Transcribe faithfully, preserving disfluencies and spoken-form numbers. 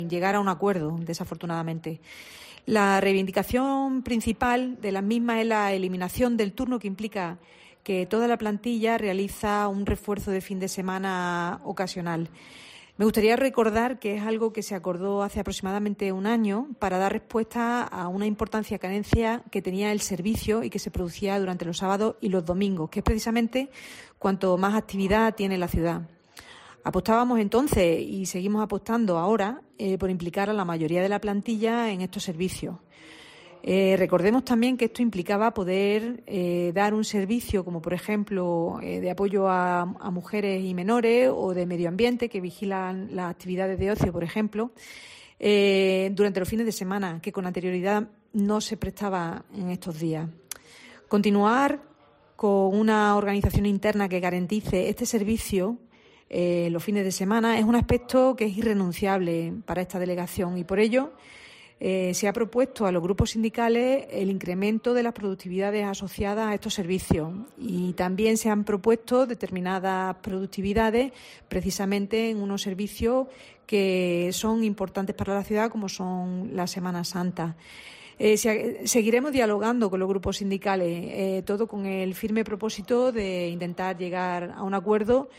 llegar a un acuerdo, desafortunadamente. La reivindicación principal de las mismas es la eliminación del turno, que implica que toda la plantilla realiza un refuerzo de fin de semana ocasional. Me gustaría recordar que es algo que se acordó hace aproximadamente un año para dar respuesta a una importancia carencia que tenía el servicio y que se producía durante los sábados y los domingos, que es precisamente cuanto más actividad tiene la ciudad. Apostábamos entonces y seguimos apostando ahora eh, por implicar a la mayoría de la plantilla en estos servicios. Eh, recordemos también que esto implicaba poder eh, dar un servicio como, por ejemplo, eh, de apoyo a, a mujeres y menores o de medio ambiente que vigilan las actividades de ocio, por ejemplo, eh, durante los fines de semana, que con anterioridad no se prestaba en estos días. Continuar con una organización interna que garantice este servicio Eh, los fines de semana es un aspecto que es irrenunciable para esta delegación y por ello eh, se ha propuesto a los grupos sindicales el incremento de las productividades asociadas a estos servicios y también se han propuesto determinadas productividades precisamente en unos servicios que son importantes para la ciudad, como son la Semana Santa. Eh, se, seguiremos dialogando con los grupos sindicales, eh, todo con el firme propósito de intentar llegar a un acuerdo